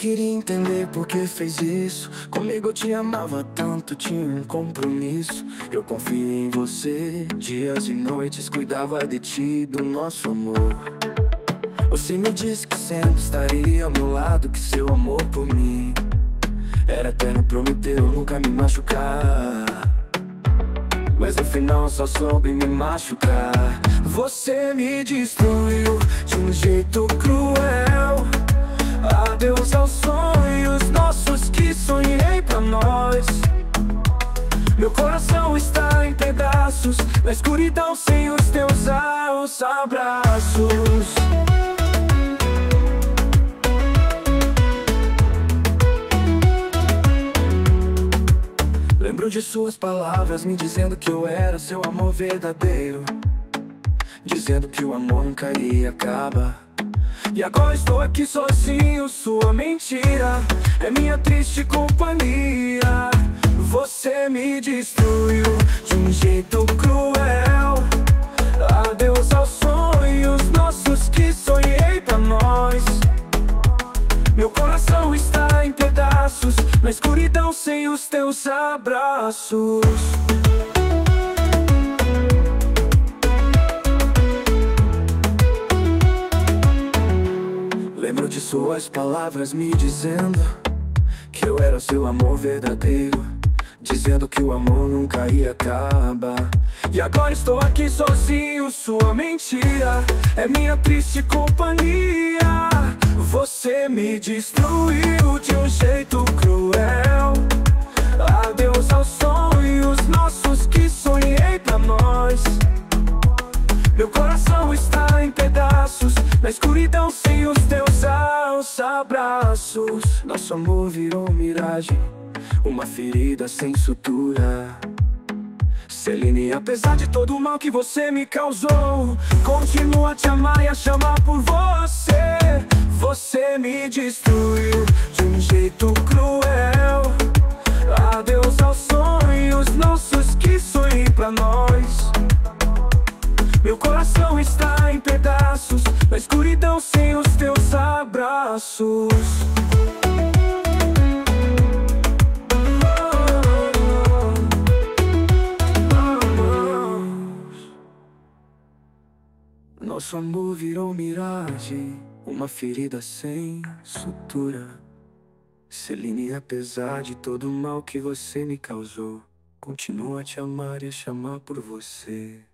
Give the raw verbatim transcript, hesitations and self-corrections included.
queria entender por que fez isso. Comigo eu te amava tanto, tinha um compromisso. Eu confiei em você, dias e noites cuidava de ti, do nosso amor. Você me disse que sempre estaria ao meu lado, que seu amor por mim era eterno, prometeu nunca me machucar. Mas no final só soube me machucar. Você me destruiu de um jeito cruel. Adeus aos sonhos nossos que sonhei pra nós. Meu coração está em pedaços, na escuridão sem os teus aos abraços. Lembro de suas palavras me dizendo que eu era seu amor verdadeiro, dizendo que o amor nunca iria acabar. E agora estou aqui sozinho, sua mentira é minha triste companhia. Você me destruiu de um jeito cruel. Adeus aos sonhos nossos que sonhei pra nós. Meu coração está em pedaços, na escuridão sem os teus abraços. Lembro de suas palavras me dizendo que eu era seu amor verdadeiro, dizendo que o amor nunca ia acabar. E agora estou aqui sozinho, sua mentira é minha triste companhia. Você me destruiu de um jeito cruel. Adeus aos sonhos nossos que sonhei pra nós. Meu coração está em pedaços, na escuridão sem os teus aos abraços. Nosso amor virou miragem, uma ferida sem sutura. Celine, apesar de todo o mal que você me causou, continuo a te amar e a chamar por você. Você me destruiu de um jeito cruel. Adeus aos sonhos nossos que sonhei pra nós. Meu coração está em pedaços, na escuridão sem os teus abraços. Nosso amor virou miragem, uma ferida sem sutura. Celine, apesar de todo o mal que você me causou, continuo a te amar e a chamar por você.